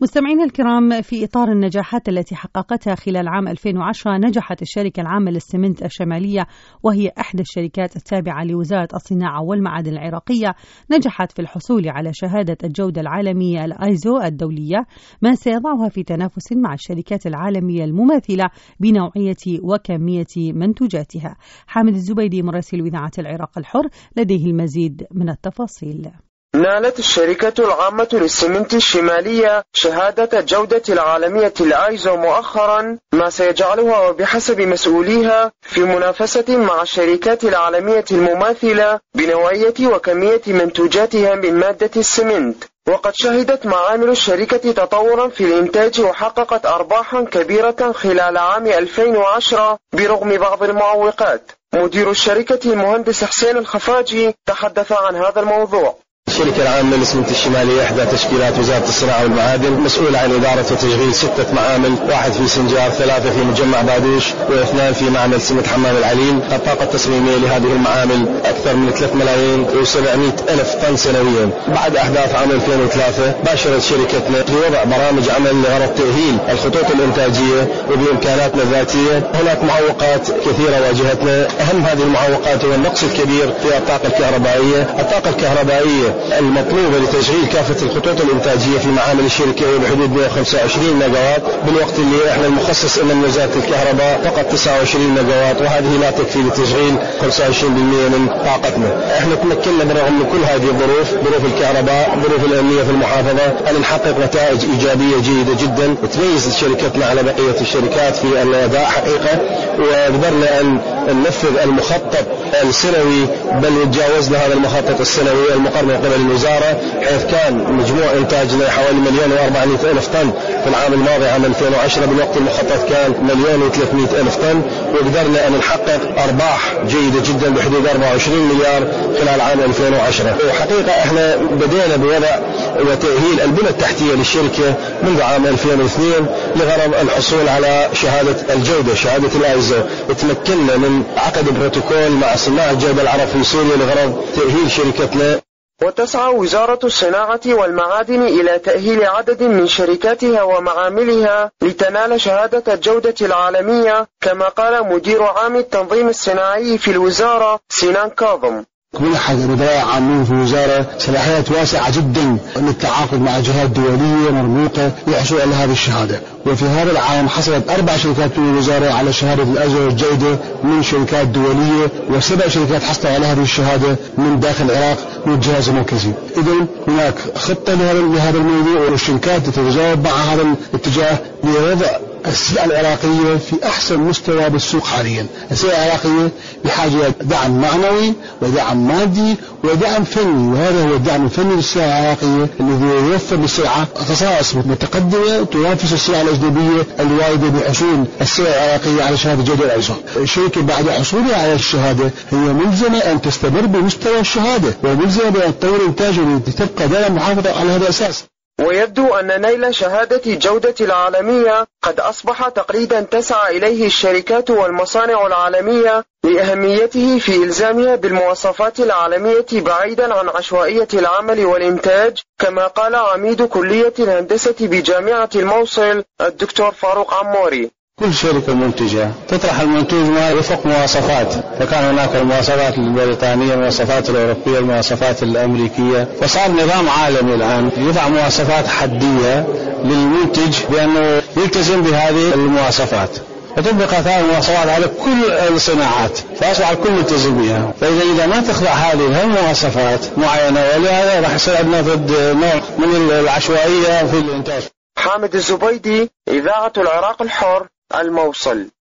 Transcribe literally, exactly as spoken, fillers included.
مستمعينا الكرام، في إطار النجاحات التي حققتها خلال عام ألفين وعشرة، نجحت الشركة العامة للسمنت الشمالية، وهي إحدى الشركات التابعة لوزارة الصناعة والمعادن العراقية، نجحت في الحصول على شهادة الجودة العالمية الآيزو الدولية، ما سيضعها في تنافس مع الشركات العالمية المماثلة بنوعية وكمية منتوجاتها. حامد الزبيدي مراسل إذاعة العراق الحر لديه المزيد من التفاصيل. نالت الشركة العامة للسمنت الشمالية شهادة الجودة العالمية الآيزو مؤخرا، ما سيجعلها وبحسب مسؤوليها في منافسة مع الشركات العالمية المماثلة بنوعية وكمية منتوجاتها من مادة السمنت. وقد شهدت معامل الشركة تطورا في الإنتاج وحققت أرباحا كبيرة خلال عام ألفين وعشرة برغم بعض المعوقات. مدير الشركة المهندس حسين الخفاجي تحدث عن هذا الموضوع. الشركة العامة للسمنت الشمالية إحدى تشكيلات وزارة الصناعة والمعادن، مسؤولة عن إدارة وتشغيل ستة معامل، واحد في سنجار، ثلاثة في مجمع بادوش، واثنان في معمل سمنت حمام العليم. الطاقة التصميمية لهذه المعامل أكثر من ثلاثة ملايين وسبعمائة ألف طن سنويا. بعد أحداث عام ألفين وثلاثة باشرت شركتنا بوضع برامج عمل لغرض تأهيل الخطوط الإنتاجية وبإمكاناتنا الذاتية. هناك معوقات كثيرة واجهتنا، أهم هذه المعوقات هو النقص الكبير في الطاقة الكهربائية. الطاقة الكهربائية المطلوبة لتشغيل كافة الخطوط الإنتاجية في معامل الشركة هي بحدود مئة وخمسة وعشرين ميجا وات، بالوقت اللي احنا المخصص لنا من وزارة الكهرباء فقط تسعة وعشرين ميجا وات، وهذه لا تكفي لتشغيل خمسة وعشرين بالمئة من طاقتنا. احنا تمكنا بالرغم من كل هذه الظروف، ظروف الكهرباء، ظروف الأمنية في المحافظة، أن نحقق نتائج إيجابية جيدة جدا تميز شركتنا على بقية الشركات في الأداء حقيقة، وقدرنا أن ننفذ المخطط السنوي، بل تجاوزنا هذا المخطط السنوي المقرر قبل الوزارة، حيث كان مجموع إنتاجنا حوالي مليون وأربعمائة ألف طن في العام الماضي عام ألفين وعشرة، بالوقت المخطط كان مليون وثلاثمائة ألف طن، وقدرنا أن نحقق أرباح جيدة جدا بحدود أربعة وعشرين مليار خلال عام ألفين وعشرة. وحقيقة احنا بدينا بوضع وتأهيل البنى التحتية للشركة منذ عام ألفين واثنين لغرض الحصول على شهادة الجودة، شهادة الآيزو. تمكنا من عقد بروتوكول مع صناع الجودة العرب في سوريا لغرض تأهيل شركتنا. وتسعى وزارة الصناعة والمعادن إلى تأهيل عدد من شركاتها ومعاملها لتنال شهادة الجودة العالمية، كما قال مدير عام التنظيم الصناعي في الوزارة سنان كاظم. منحت مدراء عامين في الوزارة صلاحيات واسعة جدا للتعاقد مع جهات دولية مرموقة للحصول على هذه الشهادة. وفي هذا العام حصلت أربع شركات من الوزارة على شهادة الآيزو الجودة من شركات دولية، وسبع شركات حصلوا على هذه الشهادة من داخل العراق من الجهاز المركزي. إذن هناك خطة لهذا الموضوع، والشركات تتجاوب مع هذا الاتجاه لوضع السلع العراقية في أحسن مستوى بالسوق حاليا. السلع العراقية بحاجة دعم معنوي ودعم مادي ودعم فني، وهذا هو الدعم الفني للسلع العراقية الذي يوفر للسلعة خصائص متقدمة تنافس السلع الأجنبية الواردة بحصول السلع العراقية على شهادة جودة الآيزو. الشركة بعد حصولها على الشهادة هي ملزمة أن تستمر بمستوى الشهادة، وملزمة بأن تطور إنتاجها لتبقى دائما محافظة على هذا الأساس. ويبدو أن نيل شهادة الجودة العالمية قد أصبح تقليدا تسعى إليه الشركات والمصانع العالمية لأهميته في إلزامها بالمواصفات العالمية بعيدا عن عشوائية العمل والإنتاج، كما قال عميد كلية الهندسة بجامعة الموصل الدكتور فاروق عموري. كل شركة منتجة تطرح المنتوج ما يوفق مواصفات، فكان هناك المواصفات البريطانية، المواصفات الأوروبية، المواصفات الأمريكية، وصار نظام عالمي الآن يضع مواصفات حدية للمنتج بأنه يلتزم بهذه المواصفات، وتطبق هذه المواصفات على كل الصناعات، فأصبح الكل ملتزم بها. فإذا إذا ما تخضع هذه المواصفات معينة، ولهذا راح يصير عندنا نوع من العشوائية في الإنتاج. حامد الزبيدي، إذاعة العراق الحر، الموصل.